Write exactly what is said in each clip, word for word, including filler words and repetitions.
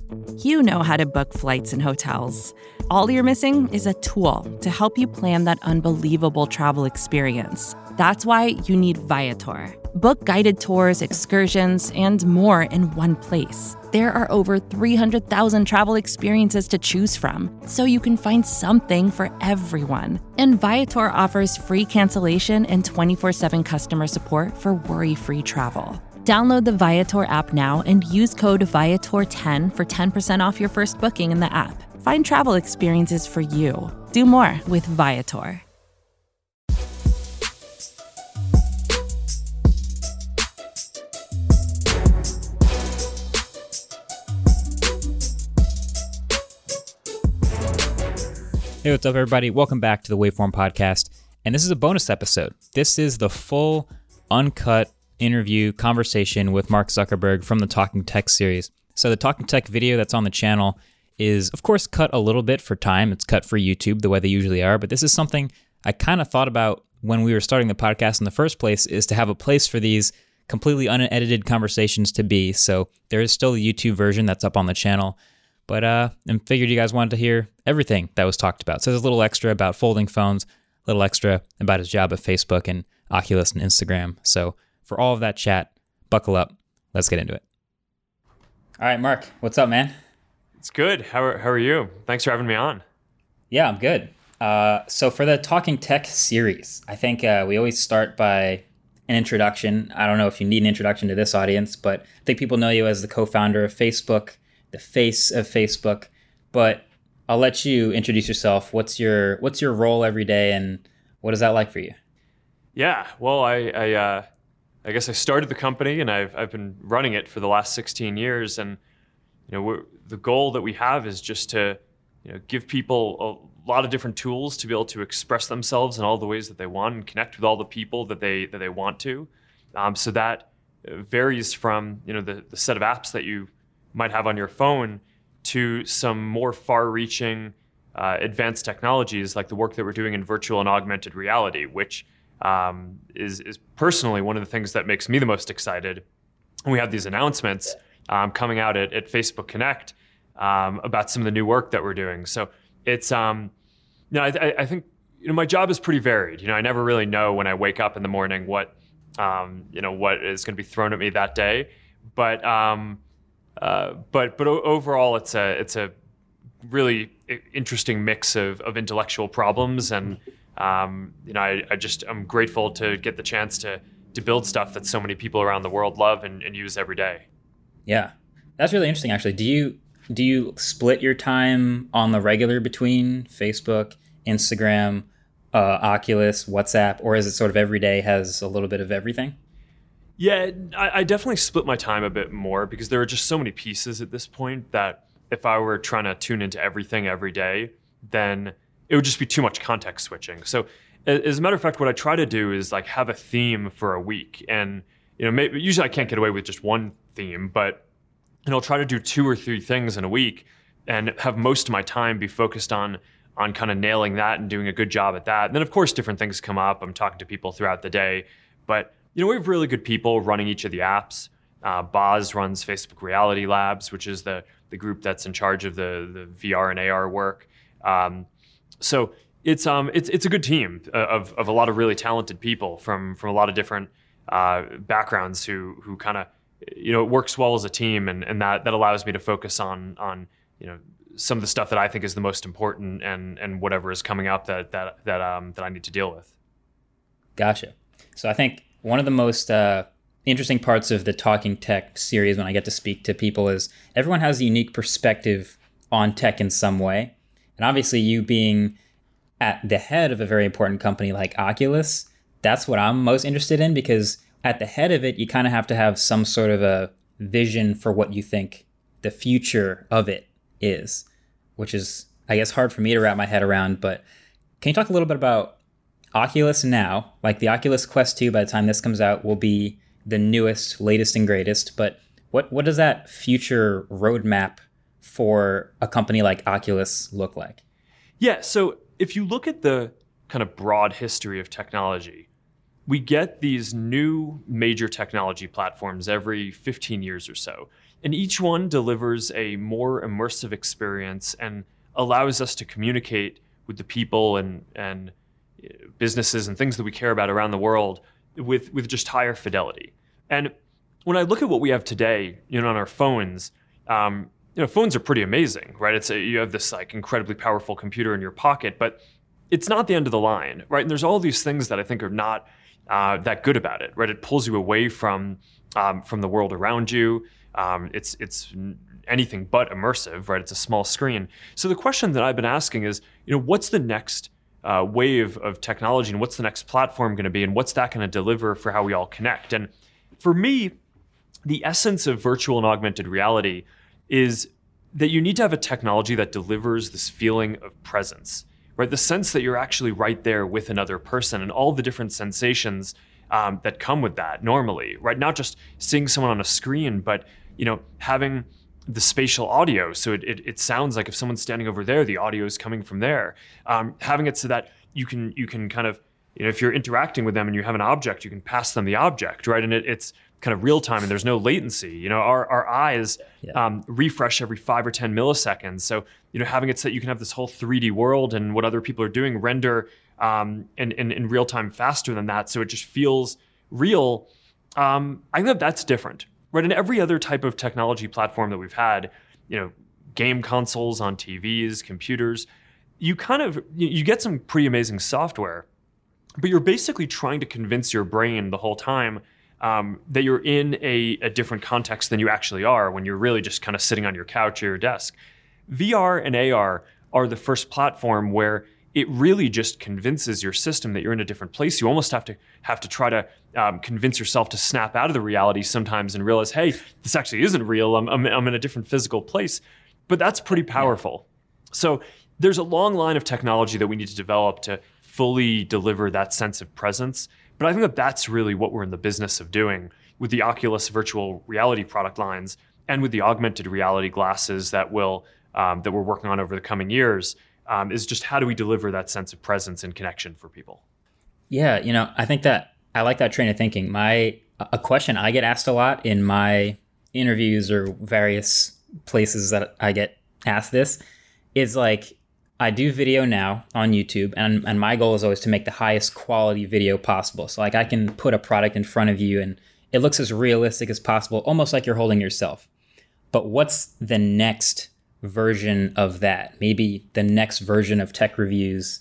You know how to book flights and hotels. All you're missing is a tool to help you plan that unbelievable travel experience. That's why you need Viator. Book guided tours, excursions, and more in one place. There are over three hundred thousand travel experiences to choose from, so you can find something for everyone. And Viator offers free cancellation and twenty-four seven customer support for worry-free travel. Download the Viator app now and use code Viator ten for ten percent off your first booking in the app. Find travel experiences for you. Do more with Viator. Hey, what's up, everybody? Welcome back to the Waveform Podcast. And this is a bonus episode. This is the full, uncut interview conversation with Mark Zuckerberg from the Talking Tech series. So the Talking Tech video that's on the channel is, of course, cut a little bit for time. It's cut for YouTube the way they usually are. But this is something I kind of thought about when we were starting the podcast in the first place, is to have a place for these completely unedited conversations to be. So there is still the YouTube version that's up on the channel. But uh, I figured you guys wanted to hear everything that was talked about. So there's a little extra about folding phones, a little extra about his job at Facebook and Oculus and Instagram. So for all of that chat, buckle up. Let's get into it. All right, Mark, what's up, man? It's good. How are, how are you? Thanks for having me on. Yeah, I'm good. Uh, so for the Talking Tech series, I think uh, we always start by an introduction. I don't know if you need an introduction to this audience, but I think people know you as the co-founder of Facebook, the face of Facebook, but I'll let you introduce yourself. What's your what's your role every day, and what is that like for you? Yeah, well, I I, uh, I guess I started the company, and I've I've been running it for the last sixteen years, and you know we're, the goal that we have is just to you know give people a lot of different tools to be able to express themselves in all the ways that they want and connect with all the people that they that they want to. Um, so that varies from you know the the set of apps that you might have on your phone to some more far-reaching uh, advanced technologies like the work that we're doing in virtual and augmented reality, which um, is, is personally one of the things that makes me the most excited. And we have these announcements um, coming out at, at Facebook Connect um, about some of the new work that we're doing. So it's, um, you know, I, I think you know my job is pretty varied. You know, I never really know when I wake up in the morning what, um, you know, what is going to be thrown at me that day, but. Um, Uh, but but overall, it's a it's a really interesting mix of, of intellectual problems, and um, you know I, I just I'm grateful to get the chance to to build stuff that so many people around the world love and, and use every day. Yeah, that's really interesting. Actually, do you do you split your time on the regular between Facebook, Instagram, uh, Oculus, WhatsApp, or is it sort of every day has a little bit of everything? Yeah, I, I definitely split my time a bit more because there are just so many pieces at this point that if I were trying to tune into everything every day, then it would just be too much context switching. So as a matter of fact, what I try to do is like have a theme for a week. And you know, maybe, usually I can't get away with just one theme, but you know, I'll try to do two or three things in a week and have most of my time be focused on on kind of nailing that and doing a good job at that. And then of course, different things come up. I'm talking to people throughout the day, but you know, we have really good people running each of the apps. Uh, Boz runs Facebook Reality Labs, which is the the group that's in charge of the the V R and A R work. Um, so it's um it's it's a good team of of a lot of really talented people from from a lot of different uh, backgrounds who who kind of you know it works well as a team, and and that that allows me to focus on on you know some of the stuff that I think is the most important, and and whatever is coming up that that that um that I need to deal with. Gotcha. So I think one of the most uh, interesting parts of the Talking Tech series when I get to speak to people is everyone has a unique perspective on tech in some way. And obviously you being at the head of a very important company like Oculus, that's what I'm most interested in, because at the head of it, you kind of have to have some sort of a vision for what you think the future of it is, which is, I guess, hard for me to wrap my head around. But can you talk a little bit about Oculus now? Like the Oculus Quest two, by the time this comes out, will be the newest, latest, and greatest. But what what does that future roadmap for a company like Oculus look like? Yeah, so if you look at the kind of broad history of technology, we get these new major technology platforms every fifteen years or so. And each one delivers a more immersive experience and allows us to communicate with the people and, and businesses and things that we care about around the world with, with just higher fidelity. And when I look at what we have today, you know, on our phones, um, you know, phones are pretty amazing, right? It's a, you have this like incredibly powerful computer in your pocket, but it's not the end of the line, right? And there's all these things that I think are not uh, that good about it, right? It pulls you away from um, from the world around you. Um, it's it's anything but immersive, right? It's a small screen. So the question that I've been asking is, you know, what's the next uh, wave of technology, and what's the next platform going to be, and what's that going to deliver for how we all connect? And for me, the essence of virtual and augmented reality is that you need to have a technology that delivers this feeling of presence, right? The sense that you're actually right there with another person and all the different sensations um, that come with that normally, right? Not just seeing someone on a screen, but, you know, having the spatial audio. So it, it, it sounds like if someone's standing over there, the audio is coming from there. Um, having it so that you can, you can kind of, you know, if you're interacting with them and you have an object, you can pass them the object, right? And it, it's kind of real time and there's no latency. You know, our, our eyes yeah. um, refresh every five or ten milliseconds. So, you know, having it so that you can have this whole three D world and what other people are doing render um, in, in, in real time faster than that. So it just feels real. Um, I think that that's different, right? In every other type of technology platform that we've had, you know, game consoles on T Vs, computers, you kind of, you, you get some pretty amazing software, but you're basically trying to convince your brain the whole time um, that you're in a, a different context than you actually are when you're really just kind of sitting on your couch or your desk. V R and A R are the first platform where it really just convinces your system that you're in a different place. You almost have to have to try to um, convince yourself to snap out of the reality sometimes and realize, hey, this actually isn't real. I'm, I'm, I'm in a different physical place. But that's pretty powerful. Yeah. So there's a long line of technology that we need to develop to fully deliver that sense of presence. But I think that that's really what we're in the business of doing with the Oculus virtual reality product lines and with the augmented reality glasses that will um, that we're working on over the coming years, um, is just how do we deliver that sense of presence and connection for people? Yeah, you know, I think that I like that train of thinking. My a question I get asked a lot in my interviews or various places that I get asked this is like, I do video now on YouTube, and, and my goal is always to make the highest quality video possible. So like I can put a product in front of you and it looks as realistic as possible, almost like you're holding yourself. But what's the next version of that? Maybe the next version of tech reviews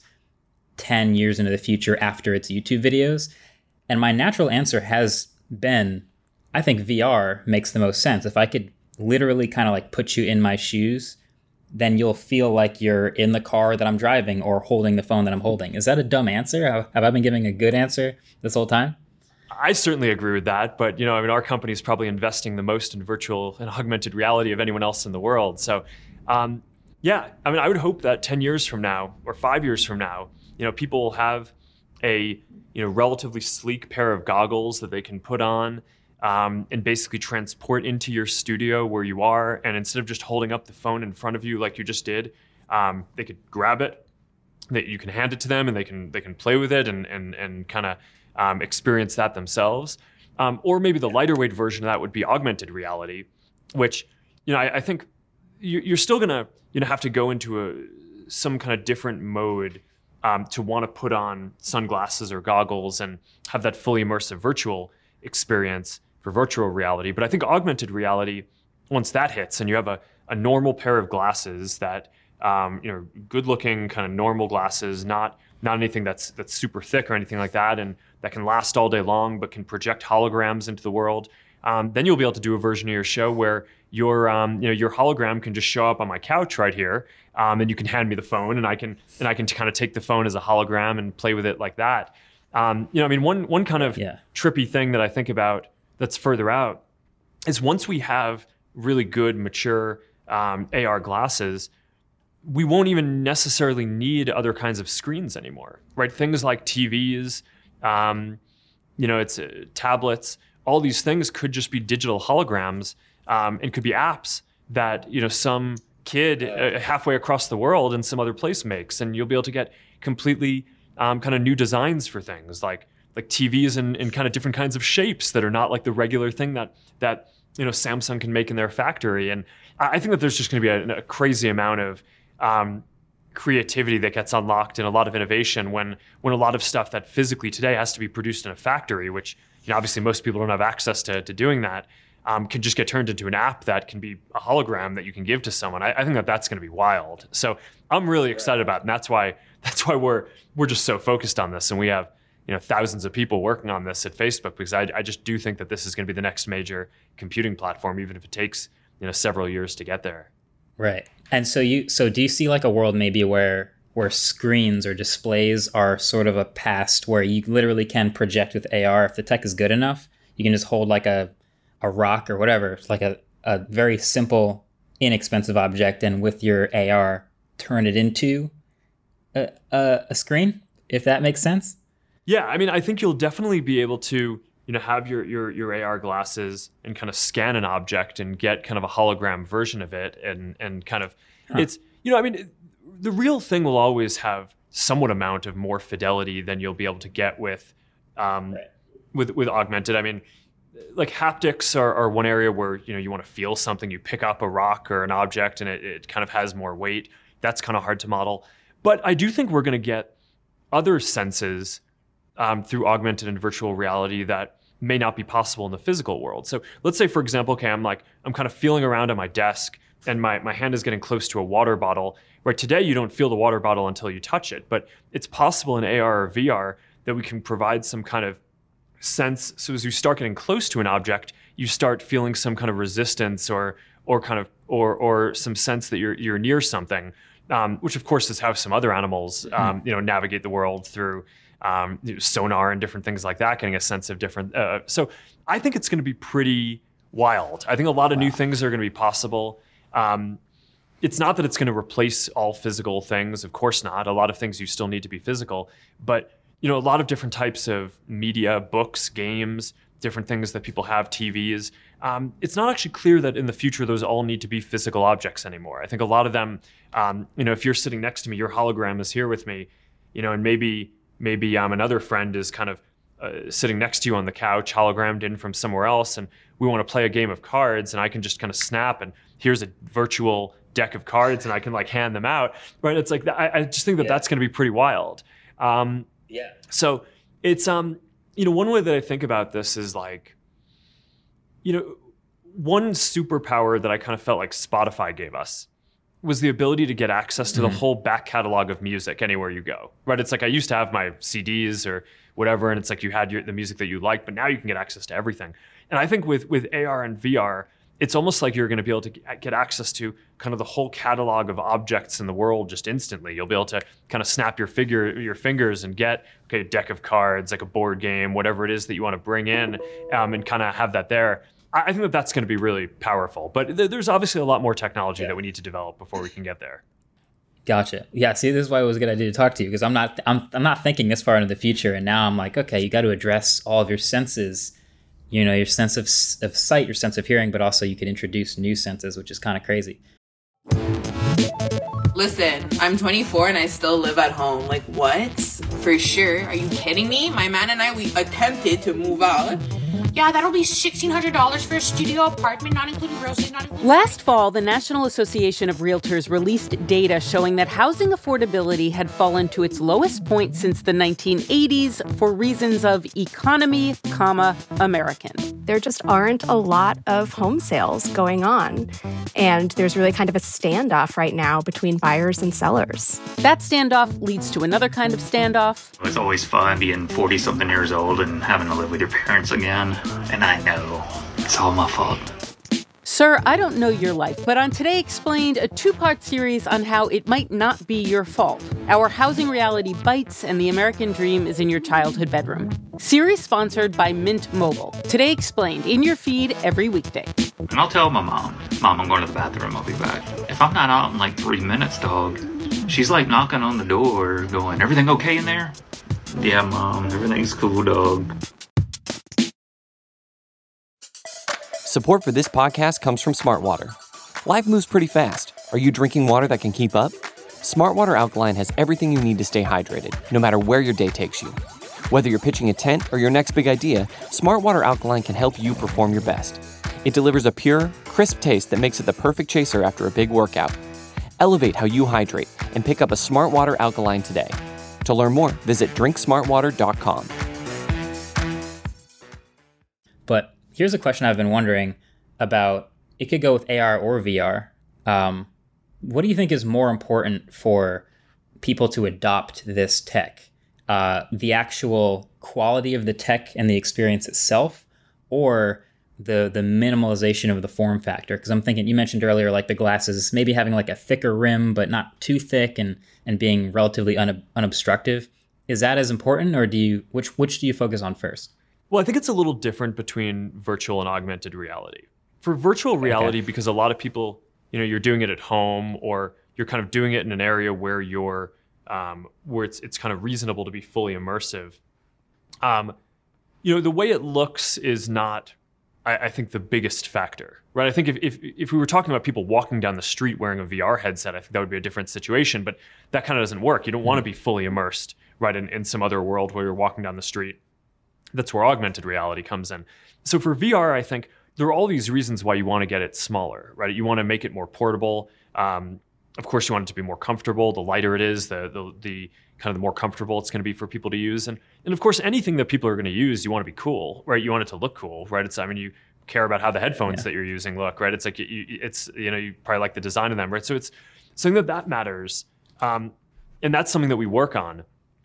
ten years into the future after its YouTube videos? And my natural answer has been, I think V R makes the most sense. If I could literally kind of like put you in my shoes, then you'll feel like you're in the car that I'm driving or holding the phone that I'm holding. Is that a dumb answer? Have, have I been giving a good answer this whole time? I certainly agree with that. But, you know, I mean, our company is probably investing the most in virtual and augmented reality of anyone else in the world. So, um, yeah, I mean, I would hope that ten years from now or five years from now, you know, people will have a, you know, relatively sleek pair of goggles that they can put on Um, and basically transport into your studio where you are. And instead of just holding up the phone in front of you like you just did, um, they could grab it, that you can hand it to them, and they can they can play with it and and and kind of um, experience that themselves. Um, or maybe the lighter weight version of that would be augmented reality, which, you know, I, I think you, you're still gonna you know have to go into a some kind of different mode um, to want to put on sunglasses or goggles and have that fully immersive virtual experience for virtual reality. But I think augmented reality, once that hits and you have a, a normal pair of glasses that, um, you know, good looking kind of normal glasses, not not anything that's that's super thick or anything like that, and that can last all day long but can project holograms into the world, um, then you'll be able to do a version of your show where your um, you know your hologram can just show up on my couch right here, um, and you can hand me the phone, and I can and I can kind of take the phone as a hologram and play with it like that. Um, you know, I mean, one one kind of yeah. trippy thing that I think about that's further out is once we have really good, mature um, A R glasses, we won't even necessarily need other kinds of screens anymore, right? Things like T Vs, um, you know, it's uh, tablets, all these things could just be digital holograms, um, and could be apps that, you know, some kid uh, halfway across the world in some other place makes, and you'll be able to get completely um, kind of new designs for things like like T Vs in, in kind of different kinds of shapes that are not like the regular thing that that you know, Samsung can make in their factory. And I think that there's just going to be a, a crazy amount of um, creativity that gets unlocked and a lot of innovation when when a lot of stuff that physically today has to be produced in a factory, which, you know, obviously most people don't have access to, to doing that, um, can just get turned into an app that can be a hologram that you can give to someone. I, I think that that's going to be wild. So I'm really excited about it, and that's why that's why we're we're just so focused on this, and we have, you know, thousands of people working on this at Facebook, because I, I just do think that this is going to be the next major computing platform, even if it takes, you know, several years to get there. Right. And so you so do you see like a world maybe where where screens or displays are sort of a past, where you literally can project with A R if the tech is good enough? You can just hold like a a rock or whatever, it's like a, a very simple, inexpensive object, and with your A R turn it into a, a, a screen, if that makes sense. Yeah, I mean, I think you'll definitely be able to, you know, have your your your A R glasses and kind of scan an object and get kind of a hologram version of it, and and kind of huh. it's, you know, I mean, the real thing will always have somewhat amount of more fidelity than you'll be able to get with um, right. with with augmented. I mean, like haptics are, are one area where, you know, you want to feel something, you pick up a rock or an object and it, it kind of has more weight. That's kind of hard to model. But I do think we're going to get other senses um, through augmented and virtual reality that may not be possible in the physical world. So let's say, for example, okay, I'm like, I'm kind of feeling around at my desk and my, my hand is getting close to a water bottle, where today you don't feel the water bottle until you touch it. But it's possible in A R or V R that we can provide some kind of sense. So as you start getting close to an object, you start feeling some kind of resistance or or kind of or or some sense that you're you're near something, um, which of course is how some other animals um, you know navigate the world through um, you know, sonar and different things like that, getting a sense of different. Uh, so I think it's going to be pretty wild. I think a lot of wow. new things are going to be possible. Um, it's not that it's going to replace all physical things. Of course not. A lot of things you still need to be physical, but you know, a lot of different types of media, books, games, different things that people have, T Vs. Um, it's not actually clear that in the future those all need to be physical objects anymore. I think a lot of them, um, you know, if you're sitting next to me, your hologram is here with me, you know, and maybe maybe um, another friend is kind of uh, sitting next to you on the couch, hologrammed in from somewhere else, and we want to play a game of cards, and I can just kind of snap, and here's a virtual deck of cards, and I can like hand them out. Right? It's like I, I just think that yeah. that's going to be pretty wild. Um, Yeah. So it's, um, you know, one way that I think about this is like, you know, one superpower that I kind of felt like Spotify gave us was the ability to get access to mm-hmm. the whole back catalog of music anywhere you go, right? It's like I used to have my C Ds or whatever, and it's like you had your, the music that you liked, but now you can get access to everything. And I think with with A R and V R, it's almost like you're going to be able to get access to kind of the whole catalog of objects in the world just instantly. You'll be able to kind of snap your figure, your fingers and get, okay, a deck of cards, like a board game, whatever it is that you want to bring in, um, and kind of have that there. I think that that's going to be really powerful. But th- there's obviously a lot more technology yeah. that we need to develop before we can get there. Gotcha. Yeah. See, this is why it was a good idea to talk to you, because I'm not, I'm, I'm not thinking this far into the future, and now I'm like, okay, you got to address all of your senses. You know, your sense of of sight, your sense of hearing, but also you could introduce new senses, which is kind of crazy. Listen, I'm twenty-four and I still live at home. Like, what? For sure. Are you kidding me? My man and I, we attempted to move out. Yeah, that'll be sixteen hundred dollars for a studio apartment, not including groceries, not including... Last fall, the National Association of Realtors released data showing that housing affordability had fallen to its lowest point since the nineteen eighties for reasons of economy, comma, American. There just aren't a lot of home sales going on, and there's really kind of a standoff right now between buyers and sellers. That standoff leads to another kind of standoff. It's always fun being forty-something years old and having to live with your parents again. And I know it's all my fault. Sir, I don't know your life, but on Today Explained, a two-part series on how it might not be your fault. Our housing reality bites, and the American dream is in your childhood bedroom. Series sponsored by Mint Mobile. Today Explained, in your feed every weekday. And I'll tell my mom, Mom, I'm going to the bathroom, I'll be back. If I'm not out in like three minutes, dog, she's like knocking on the door, going, everything okay in there? Yeah, Mom, everything's cool, dog. Support for this podcast comes from Smartwater. Life moves pretty fast. Are you drinking water that can keep up? Smartwater Alkaline has everything you need to stay hydrated, no matter where your day takes you. Whether you're pitching a tent or your next big idea, Smartwater Alkaline can help you perform your best. It delivers a pure, crisp taste that makes it the perfect chaser after a big workout. Elevate how you hydrate and pick up a Smart Water Alkaline today. To learn more, visit drink smart water dot com. But here's a question I've been wondering about. It could go with A R or V R. Um, what do you think is more important for people to adopt this tech? Uh, the actual quality of the tech and the experience itself, or the the minimalization of the form factor? Because I'm thinking, you mentioned earlier, like the glasses, maybe having like a thicker rim, but not too thick, and and being relatively unob- unobstructive. Is that as important, or do you which which do you focus on first? Well, I think it's a little different between virtual and augmented reality. For virtual reality, okay. because a lot of people, you know, you're doing it at home, or you're kind of doing it in an area where you're um, where it's it's kind of reasonable to be fully immersive. Um, you know, the way it looks is not, I, I think, the biggest factor, right? I think if, if if we were talking about people walking down the street wearing a V R headset, I think that would be a different situation, but that kind of doesn't work. You don't mm-hmm. want to be fully immersed, right, in, in some other world where you're walking down the street. That's where augmented reality comes in. So for V R, I think there are all these reasons why you want to get it smaller, right? You want to make it more portable. Um, of course, you want it to be more comfortable. The lighter it is, the the, the kind of the more comfortable it's going to be for people to use. And and of course, anything that people are going to use, you want to be cool, right? You want it to look cool, right? It's I mean, you care about how the headphones yeah. that you're using look, right? It's like you, it's you know you probably like the design of them, right? So it's something that that matters, um, and that's something that we work on.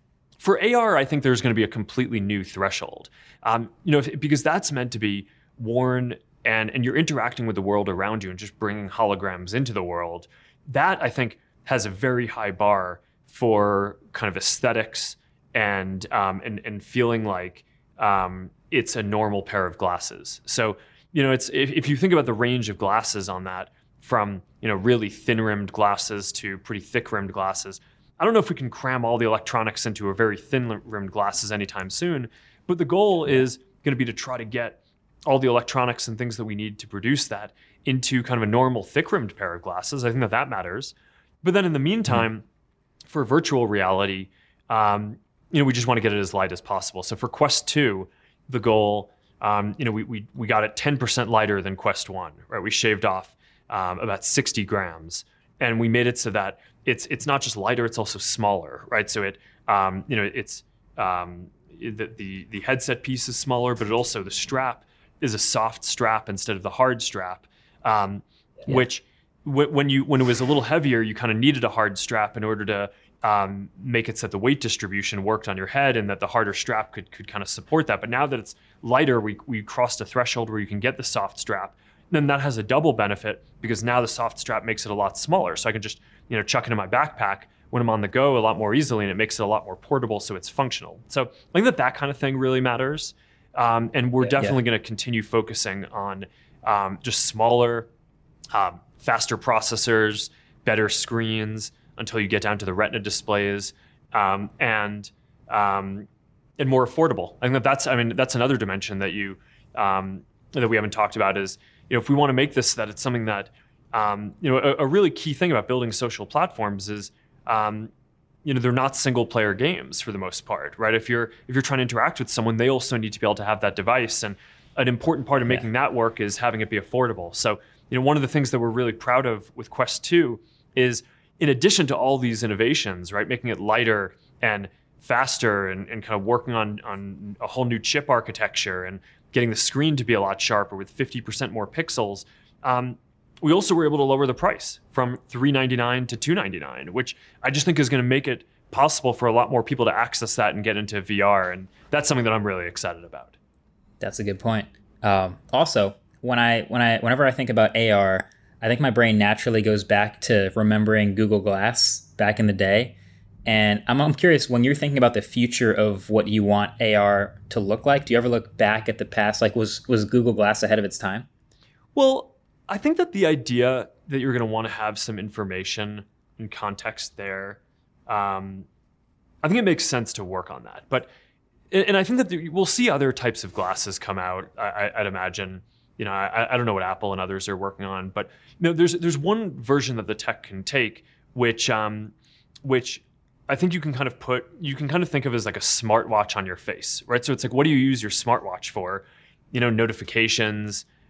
For A R, I think there's going to be a completely new threshold, um, you know, if, because that's meant to be worn and and you're interacting with the world around you and just bringing holograms into the world. That, I think, has a very high bar for kind of aesthetics and um, and and feeling like um, it's a normal pair of glasses. So, you know, it's if, if you think about the range of glasses on that, from, you know, really thin-rimmed glasses to pretty thick-rimmed glasses, I don't know if we can cram all the electronics into a very thin-rimmed glasses anytime soon, but the goal is going to be to try to get all the electronics and things that we need to produce that into kind of a normal thick-rimmed pair of glasses. I think that that matters. But then in the meantime, mm-hmm. for virtual reality, um, you know, we just want to get it as light as possible. So for Quest two, the goal, um, you know, we we we got it ten percent lighter than Quest one, right? We shaved off um, about sixty grams, and we made it so that it's it's not just lighter, it's also smaller, right? So it, um, you know, it's um, the, the the headset piece is smaller, but it also the strap is a soft strap instead of the hard strap, um, yeah. which w- when you when it was a little heavier, you kind of needed a hard strap in order to um, make it so that the weight distribution worked on your head, and that the harder strap could could kind of support that. But now that it's lighter, we we crossed a threshold where you can get the soft strap. Then that has a double benefit, because now the soft strap makes it a lot smaller. So I can just, you know, chuck it in my backpack when I'm on the go a lot more easily, and it makes it a lot more portable, so it's functional. So I think that that kind of thing really matters. Um, and we're yeah, definitely yeah. going to continue focusing on um, just smaller, um, faster processors, better screens, until you get down to the Retina displays, um, and um, and more affordable. I think that that's I mean that's another dimension that you um, that we haven't talked about is, you know, if we want to make this that it's something that um, you know a, a really key thing about building social platforms is um, you know, they're not single player games for the most part, right? If you're if you're trying to interact with someone, they also need to be able to have that device. And an important part of making yeah. that work is having it be affordable. So, you know, one of the things that we're really proud of with Quest two is, in addition to all these innovations, right, making it lighter and faster, and, and kind of working on, on a whole new chip architecture, and getting the screen to be a lot sharper with fifty percent more pixels, um, we also were able to lower the price from three ninety-nine to two ninety-nine, which I just think is going to make it possible for a lot more people to access that and get into V R. And that's something that I'm really excited about. That's a good point. Um, also, when I when I whenever I think about A R, I think my brain naturally goes back to remembering Google Glass back in the day. And I'm, I'm curious, when you're thinking about the future of what you want A R to look like, do you ever look back at the past? Like, was was Google Glass ahead of its time? Well, I think that the idea that you're going to want to have some information and context there, um, I think it makes sense to work on that. But, and I think that the, we'll see other types of glasses come out. I, I'd imagine, you know, I, I don't know what Apple and others are working on, but you know, there's there's one version that the tech can take, which um, which I think you can kind of put, you can kind of think of as like a smartwatch on your face, right? So it's like, what do you use your smartwatch for? You know, notifications.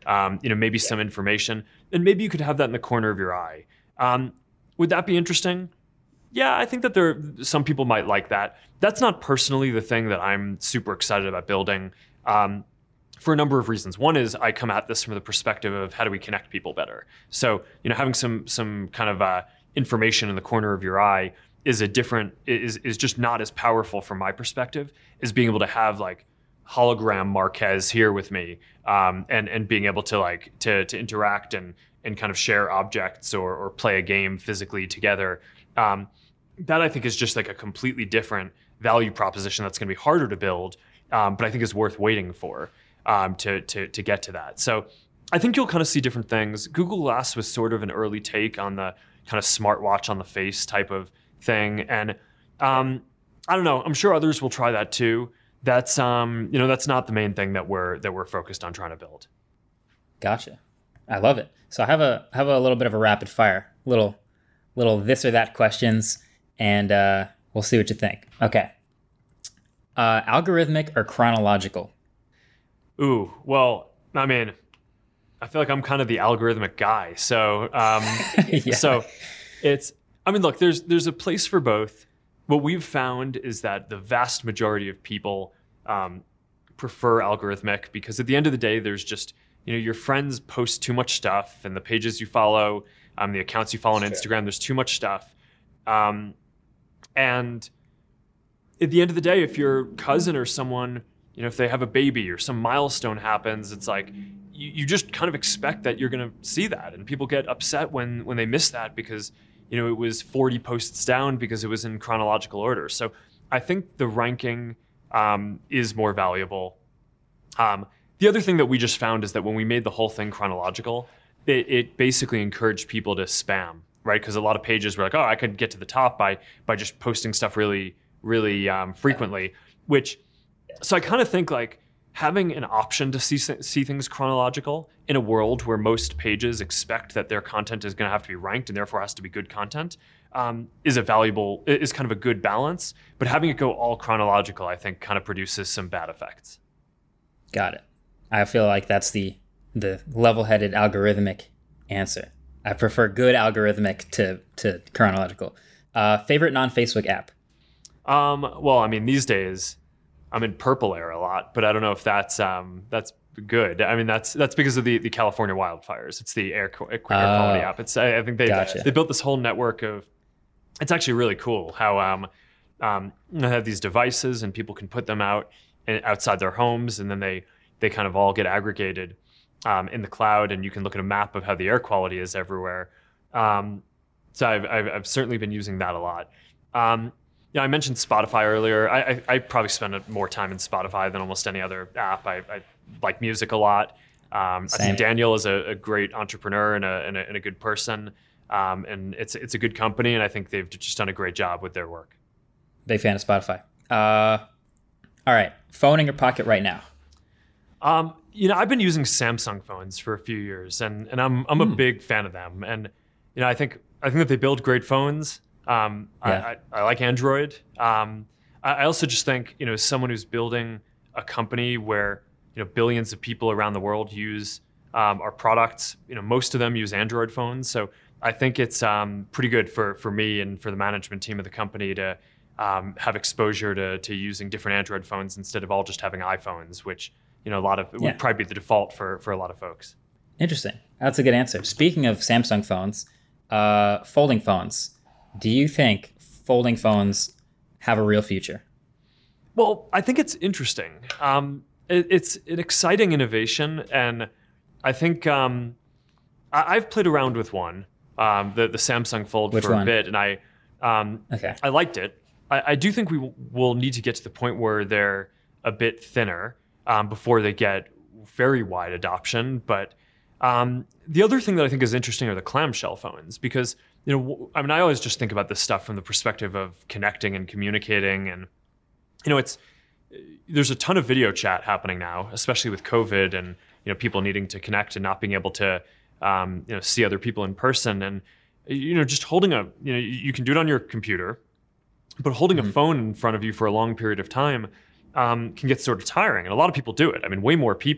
um, you know, maybe some information, and maybe you could have that in the corner of your eye. Um, would that be interesting? Yeah, I think that there some people might like that. That's not personally the thing that I'm super excited about building. Um, for a number of reasons. One is I come at this from the perspective of how do we connect people better. So, you know, having some some kind of uh, information in the corner of your eye is a different, is is just not as powerful from my perspective as being able to have like hologram Marquez here with me, um, and and being able to like to to interact and and kind of share objects or or play a game physically together. Um, that I think is just like a completely different value proposition that's going to be harder to build, um, but I think is worth waiting for. Um, to, to to get to that. So I think you'll kind of see different things. Google Glass was sort of an early take on the kind of smartwatch on the face type of thing. And um, I don't know, I'm sure others will try that too. That's um, you know, that's not the main thing that we're that we're focused on trying to build. Gotcha. I love it. So I have a have a little bit of a rapid fire, little little this or that questions, and uh, we'll see what you think. Okay. Uh, algorithmic or chronological? Ooh, well, I mean, I feel like I'm kind of the algorithmic guy. So, um, yeah. so it's, I mean, look, there's there's a place for both. What we've found is that the vast majority of people um, prefer algorithmic because at the end of the day, there's just, you know, your friends post too much stuff and the pages you follow, um, the accounts you follow on Instagram, there's too much stuff. Um, and at the end of the day, if your cousin or someone, you know, if they have a baby or some milestone happens, it's like you, you just kind of expect that you're going to see that. And people get upset when when they miss that because, you know, it was forty posts down because it was in chronological order. So I think the ranking um, is more valuable. Um, the other thing that we just found is that when we made the whole thing chronological, it, it basically encouraged people to spam, right? Because a lot of pages were like, oh, I could get to the top by by just posting stuff really, really um, frequently, which... So I kind of think like having an option to see see things chronological in a world where most pages expect that their content is going to have to be ranked and therefore has to be good content um, is a valuable, is kind of a good balance. But having it go all chronological, I think, kind of produces some bad effects. Got it. I feel like that's the the level-headed algorithmic answer. I prefer good algorithmic to to chronological. Uh, favorite non-Facebook app? Um, well, I mean, these days. I'm in Purple Air a lot, but I don't know if that's um, that's good. I mean, that's that's because of the, the California wildfires. It's the air, air quality oh, app. It's I, I think they gotcha. they built this whole network of. It's actually really cool how um, um, they have these devices and people can put them out and outside their homes, and then they they kind of all get aggregated um, in the cloud, and you can look at a map of how the air quality is everywhere. Um, so I've, I've I've certainly been using that a lot. Um, Yeah, I mentioned Spotify earlier. I, I, I probably spend more time in Spotify than almost any other app. I, I like music a lot. Um, I think Daniel is a, a great entrepreneur and a, and a, and a good person. Um, and it's it's a good company, and I think they've just done a great job with their work. Big fan of Spotify. Uh, all right, phone in your pocket right now. Um, you know, I've been using Samsung phones for a few years, and and I'm I'm mm. a big fan of them. And you know, I think I think that they build great phones. Um, yeah. I, I, I like Android. Um, I, I also just think, you know, as someone who's building a company where, you know, billions of people around the world use um, our products, you know, most of them use Android phones. So I think it's um, pretty good for, for me and for the management team of the company to um, have exposure to, to using different Android phones instead of all just having iPhones, which, you know, a lot of, it yeah. would probably be the default for, for a lot of folks. Interesting. That's a good answer. Speaking of Samsung phones, uh, folding phones, do you think folding phones have a real future? Well, I think it's interesting. Um, it, it's an exciting innovation, and I think um, I, I've played around with one, um, the the Samsung Fold Which for one? a bit, and I um, okay. I liked it. I, I do think we w- will need to get to the point where they're a bit thinner um, before they get very wide adoption. But um, the other thing that I think is interesting are the clamshell phones, because you know, I mean, I always just think about this stuff from the perspective of connecting and communicating, and you know, it's there's a ton of video chat happening now, especially with COVID, and you know, people needing to connect and not being able to, um, you know, see other people in person, and you know, just holding a, you know, you can do it on your computer, but holding mm-hmm. a phone in front of you for a long period of time um, can get sort of tiring, and a lot of people do it. I mean, way more people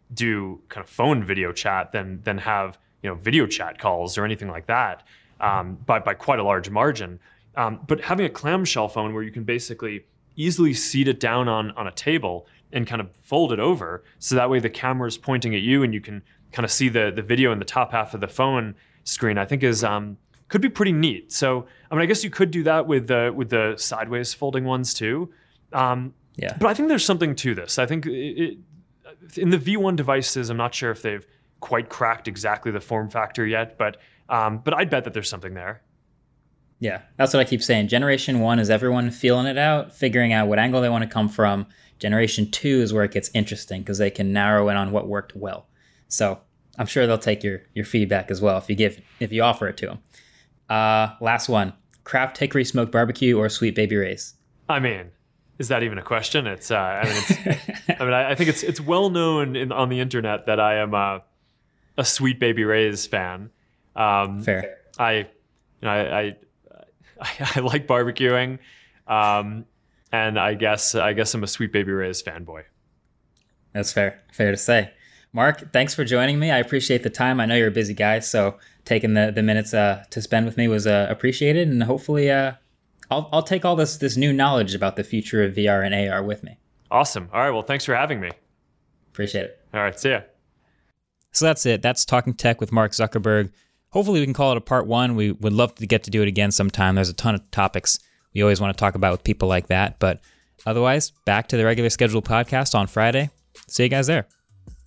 do kind of phone video chat than than have you know video chat calls or anything like that, um, by by quite a large margin. Um, but having a clamshell phone where you can basically easily seat it down on on a table and kind of fold it over, so that way the camera is pointing at you and you can kind of see the the video in the top half of the phone screen, I think is um, could be pretty neat. So I mean, I guess you could do that with the with the sideways folding ones too. Um, yeah. But I think there's something to this. I think it, it, in the V one devices, I'm not sure if they've quite cracked exactly the form factor yet, but um, but I'd bet that there's something there. Yeah, that's what I keep saying. Generation one is everyone feeling it out, figuring out what angle they want to come from. Generation two is where it gets interesting because they can narrow in on what worked well. So I'm sure they'll take your your feedback as well if you give if you offer it to them. Uh, last one: Kraft Hickory Smoked Barbecue or Sweet Baby Ray's? I mean, is that even a question? It's uh, I mean, it's, I mean, I, I think it's it's well known in, on the internet that I am a, a Sweet Baby Ray's fan. Um, Fair. I, you know, I, I I, I like barbecuing, um, and I guess I guess I'm a Sweet Baby Ray's fanboy. That's fair. Fair to say. Mark, thanks for joining me. I appreciate the time. I know you're a busy guy, so taking the, the minutes uh, to spend with me was uh, appreciated, and hopefully uh, I'll I'll take all this this new knowledge about the future of V R and A R with me. Awesome. All right. Well, thanks for having me. Appreciate it. All right. See ya. So that's it. That's Talking Tech with Mark Zuckerberg. Hopefully we can call it a part one. We would love to get to do it again sometime. There's a ton of topics we always want to talk about with people like that. But otherwise, back to the regular scheduled podcast on Friday. See you guys there.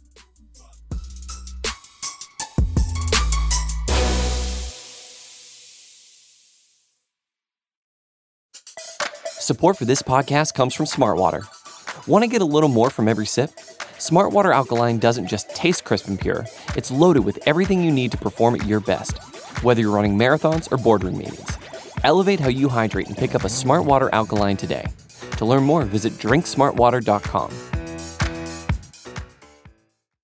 Support for this podcast comes from Smartwater. Want to get a little more from every sip? Smartwater Alkaline doesn't just taste crisp and pure, it's loaded with everything you need to perform at your best, whether you're running marathons or boardroom meetings. Elevate how you hydrate and pick up a Smartwater Alkaline today. To learn more, visit drink smart water dot com.